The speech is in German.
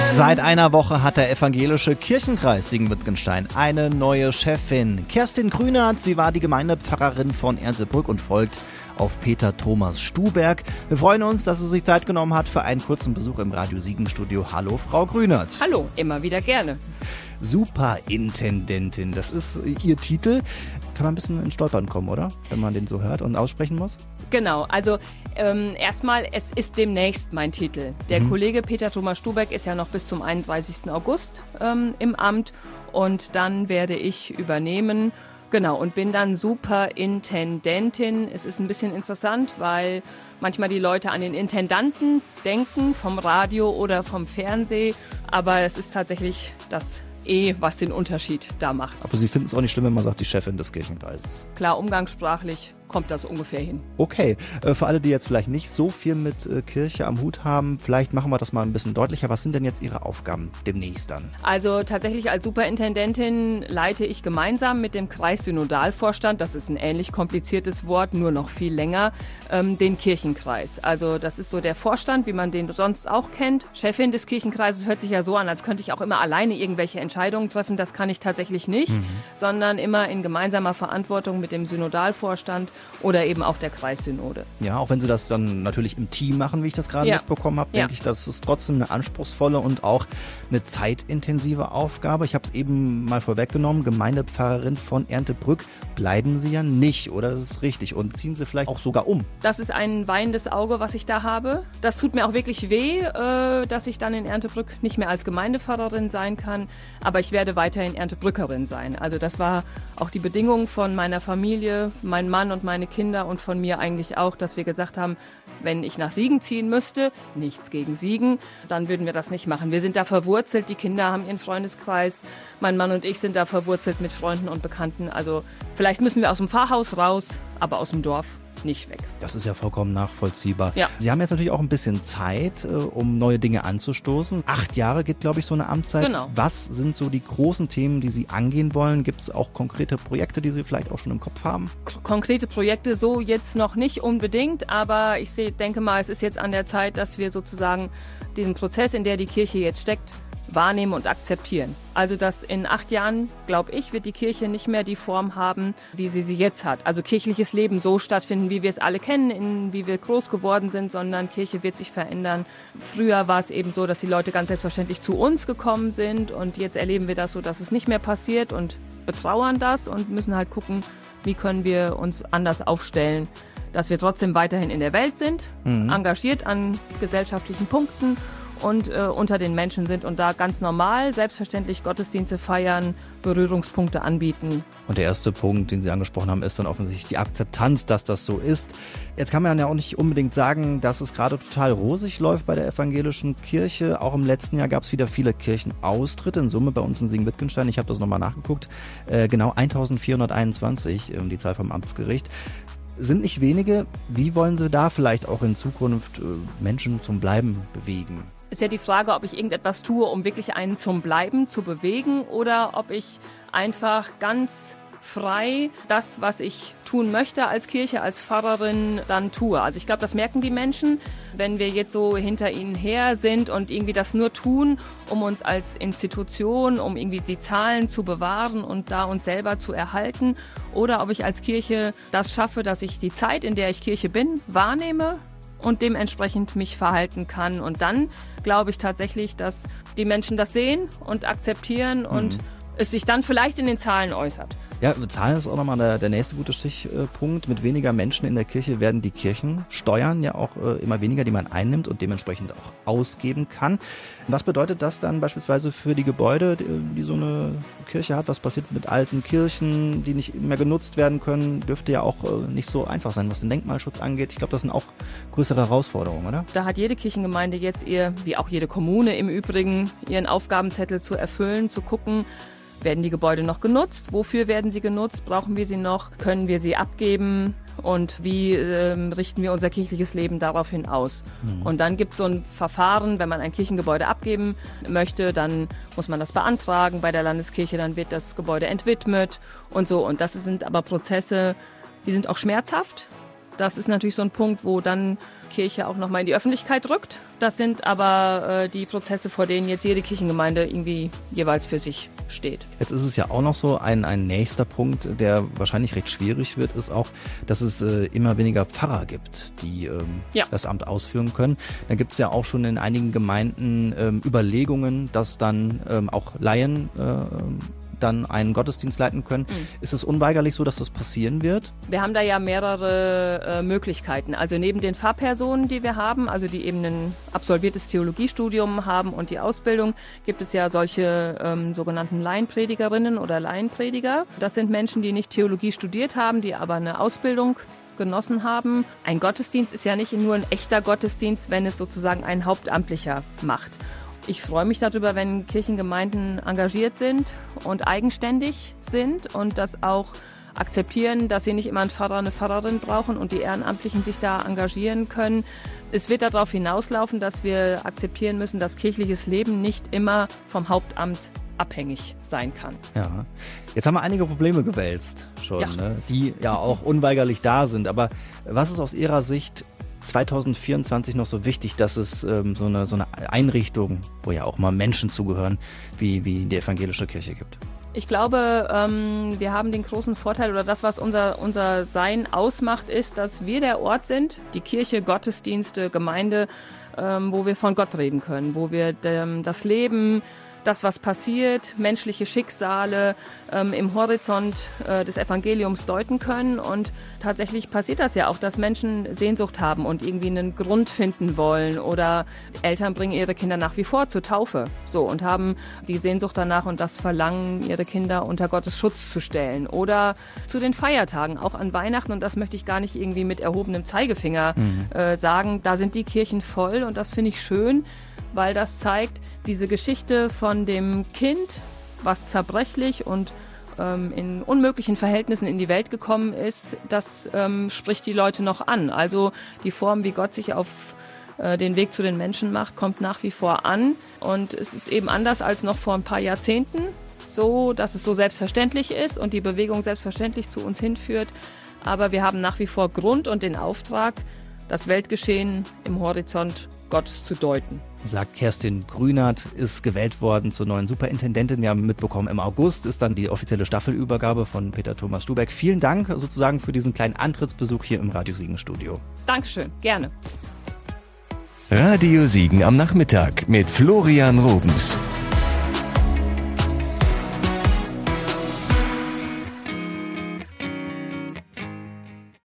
Seit einer Woche hat der evangelische Kirchenkreis Siegen-Wittgenstein eine neue Chefin. Kerstin Grünert, sie war die Gemeindepfarrerin von Erndtebrück und folgt auf Peter Thomas Stuberg. Wir freuen uns, dass sie sich Zeit genommen hat für einen kurzen Besuch im Radio Siegen-Studio. Hallo, Frau Grünert. Hallo, immer wieder gerne. Superintendentin, das ist Ihr Titel. Kann man ein bisschen ins Stolpern kommen, oder? Wenn man den so hört und aussprechen muss? Genau, also erstmal, es ist demnächst mein Titel. Der Kollege Peter Thomas Stuberg ist ja noch bis zum 31. August im Amt und dann werde ich übernehmen. Genau, und bin dann Superintendentin. Es ist ein bisschen interessant, weil manchmal die Leute an den Intendanten denken, vom Radio oder vom Fernsehen, aber es ist tatsächlich das was den Unterschied da macht. Aber Sie finden es auch nicht schlimm, wenn man sagt, die Chefin des Kirchenkreises? Klar, umgangssprachlich kommt das ungefähr hin. Okay, für alle, die jetzt vielleicht nicht so viel mit Kirche am Hut haben, vielleicht machen wir das mal ein bisschen deutlicher. Was sind denn jetzt Ihre Aufgaben demnächst dann? Also tatsächlich als Superintendentin leite ich gemeinsam mit dem Kreissynodalvorstand, das ist ein ähnlich kompliziertes Wort, nur noch viel länger, den Kirchenkreis. Also das ist so der Vorstand, wie man den sonst auch kennt. Chefin des Kirchenkreises hört sich ja so an, als könnte ich auch immer alleine irgendwelche Entscheidungen treffen. Das kann ich tatsächlich nicht, sondern immer in gemeinsamer Verantwortung mit dem Synodalvorstand oder eben auch der Kreissynode. Ja, auch wenn Sie das dann natürlich im Team machen, wie ich das gerade mitbekommen habe, denke ich, das ist trotzdem eine anspruchsvolle und auch eine zeitintensive Aufgabe. Ich habe es eben mal vorweggenommen, Gemeindepfarrerin von Erndtebrück bleiben Sie ja nicht, oder? Das ist richtig. Und ziehen Sie vielleicht auch sogar um. Das ist ein weinendes Auge, was ich da habe. Das tut mir auch wirklich weh, dass ich dann in Erndtebrück nicht mehr als Gemeindepfarrerin sein kann, aber ich werde weiterhin Erndtebrückerin sein. Also das war auch die Bedingung von meiner Familie, mein Mann und meine Kinder und von mir eigentlich auch, dass wir gesagt haben, wenn ich nach Siegen ziehen müsste, nichts gegen Siegen, dann würden wir das nicht machen. Wir sind da verwurzelt, die Kinder haben ihren Freundeskreis, mein Mann und ich sind da verwurzelt mit Freunden und Bekannten. Also vielleicht müssen wir aus dem Pfarrhaus raus, aber aus dem Dorf nicht weg. Das ist ja vollkommen nachvollziehbar. Ja. Sie haben jetzt natürlich auch ein bisschen Zeit, um neue Dinge anzustoßen. 8 Jahre geht, glaube ich, so eine Amtszeit. Genau. Was sind so die großen Themen, die Sie angehen wollen? Gibt es auch konkrete Projekte, die Sie vielleicht auch schon im Kopf haben? Konkrete Projekte so jetzt noch nicht unbedingt, aber ich denke mal, es ist jetzt an der Zeit, dass wir sozusagen diesen Prozess, in der die Kirche jetzt steckt, wahrnehmen und akzeptieren. Also dass in 8 Jahren, glaube ich, wird die Kirche nicht mehr die Form haben, wie sie jetzt hat. Also kirchliches Leben so stattfinden, wie wir es alle kennen, wie wir groß geworden sind, sondern Kirche wird sich verändern. Früher war es eben so, dass die Leute ganz selbstverständlich zu uns gekommen sind und jetzt erleben wir das so, dass es nicht mehr passiert und betrauern das und müssen halt gucken, wie können wir uns anders aufstellen, dass wir trotzdem weiterhin in der Welt sind, engagiert an gesellschaftlichen Punkten und unter den Menschen sind und da ganz normal, selbstverständlich Gottesdienste feiern, Berührungspunkte anbieten. Und der erste Punkt, den Sie angesprochen haben, ist dann offensichtlich die Akzeptanz, dass das so ist. Jetzt kann man ja auch nicht unbedingt sagen, dass es gerade total rosig läuft bei der evangelischen Kirche. Auch im letzten Jahr gab es wieder viele Kirchenaustritte, in Summe bei uns in Siegen-Wittgenstein. Ich habe das nochmal nachgeguckt. Genau 1421, die Zahl vom Amtsgericht. Sind nicht wenige. Wie wollen Sie da vielleicht auch in Zukunft Menschen zum Bleiben bewegen? Ist ja die Frage, ob ich irgendetwas tue, um wirklich einen zum Bleiben zu bewegen oder ob ich einfach ganz frei das, was ich tun möchte als Kirche, als Pfarrerin, dann tue. Also ich glaube, das merken die Menschen, wenn wir jetzt so hinter ihnen her sind und irgendwie das nur tun, um uns als Institution, um irgendwie die Zahlen zu bewahren und da uns selber zu erhalten. Oder ob ich als Kirche das schaffe, dass ich die Zeit, in der ich Kirche bin, wahrnehme und dementsprechend mich verhalten kann. Und dann glaube ich tatsächlich, dass die Menschen das sehen und akzeptieren und es sich dann vielleicht in den Zahlen äußert. Ja, Zahlen ist auch nochmal der nächste gute Stichpunkt. Mit weniger Menschen in der Kirche werden die Kirchensteuern ja auch immer weniger, die man einnimmt und dementsprechend auch ausgeben kann. Was bedeutet das dann beispielsweise für die Gebäude, die so eine Kirche hat? Was passiert mit alten Kirchen, die nicht mehr genutzt werden können? Dürfte ja auch nicht so einfach sein, was den Denkmalschutz angeht. Ich glaube, das sind auch größere Herausforderungen, oder? Da hat jede Kirchengemeinde jetzt wie auch jede Kommune im Übrigen, ihren Aufgabenzettel zu erfüllen, zu gucken, werden die Gebäude noch genutzt? Wofür werden sie genutzt? Brauchen wir sie noch? Können wir sie abgeben? Und wie richten wir unser kirchliches Leben daraufhin aus? Und dann gibt es so ein Verfahren, wenn man ein Kirchengebäude abgeben möchte, dann muss man das beantragen bei der Landeskirche, dann wird das Gebäude entwidmet und so. Und das sind aber Prozesse, die sind auch schmerzhaft. Das ist natürlich so ein Punkt, wo dann Kirche auch nochmal in die Öffentlichkeit rückt. Das sind aber die Prozesse, vor denen jetzt jede Kirchengemeinde irgendwie jeweils für sich steht. Jetzt ist es ja auch noch so, ein nächster Punkt, der wahrscheinlich recht schwierig wird, ist auch, dass es immer weniger Pfarrer gibt, die das Amt ausführen können. Da gibt es ja auch schon in einigen Gemeinden Überlegungen, dass dann auch Laien dann einen Gottesdienst leiten können. Ist es unweigerlich so, dass das passieren wird? Wir haben da ja mehrere Möglichkeiten. Also neben den Pfarrpersonen, die wir haben, also die eben ein absolviertes Theologiestudium haben und die Ausbildung, gibt es ja solche sogenannten Laienpredigerinnen oder Laienprediger. Das sind Menschen, die nicht Theologie studiert haben, die aber eine Ausbildung genossen haben. Ein Gottesdienst ist ja nicht nur ein echter Gottesdienst, wenn es sozusagen ein Hauptamtlicher macht. Ich freue mich darüber, wenn Kirchengemeinden engagiert sind und eigenständig sind und das auch akzeptieren, dass sie nicht immer einen Pfarrer, eine Pfarrerin brauchen und die Ehrenamtlichen sich da engagieren können. Es wird darauf hinauslaufen, dass wir akzeptieren müssen, dass kirchliches Leben nicht immer vom Hauptamt abhängig sein kann. Ja, jetzt haben wir einige Probleme gewälzt schon, ne? Die ja auch unweigerlich da sind. Aber was ist aus Ihrer Sicht 2024 noch so wichtig, dass es so eine Einrichtung, wo ja auch mal Menschen zugehören, wie die evangelische Kirche gibt? Ich glaube, wir haben den großen Vorteil, oder das, was unser Sein ausmacht, ist, dass wir der Ort sind, die Kirche, Gottesdienste, Gemeinde, wo wir von Gott reden können, wo wir das Leben, das, was passiert, menschliche Schicksale im Horizont des Evangeliums deuten können. Und tatsächlich passiert das ja auch, dass Menschen Sehnsucht haben und irgendwie einen Grund finden wollen. Oder Eltern bringen ihre Kinder nach wie vor zur Taufe und haben die Sehnsucht danach und das Verlangen, ihre Kinder unter Gottes Schutz zu stellen. Oder zu den Feiertagen, auch an Weihnachten. Und das möchte ich gar nicht irgendwie mit erhobenem Zeigefinger sagen. Da sind die Kirchen voll und das finde ich schön, weil das zeigt, diese Geschichte von dem Kind, was zerbrechlich und in unmöglichen Verhältnissen in die Welt gekommen ist, das spricht die Leute noch an. Also die Form, wie Gott sich auf den Weg zu den Menschen macht, kommt nach wie vor an. Und es ist eben anders als noch vor ein paar Jahrzehnten, so dass es so selbstverständlich ist und die Bewegung selbstverständlich zu uns hinführt. Aber wir haben nach wie vor Grund und den Auftrag, das Weltgeschehen im Horizont Gottes zu deuten. Sagt Kerstin Grünert, ist gewählt worden zur neuen Superintendentin. Wir haben mitbekommen, im August ist dann die offizielle Staffelübergabe von Peter Thomas Stubeck. Vielen Dank sozusagen für diesen kleinen Antrittsbesuch hier im Radio Siegen Studio. Dankeschön, gerne. Radio Siegen am Nachmittag mit Florian Rubens.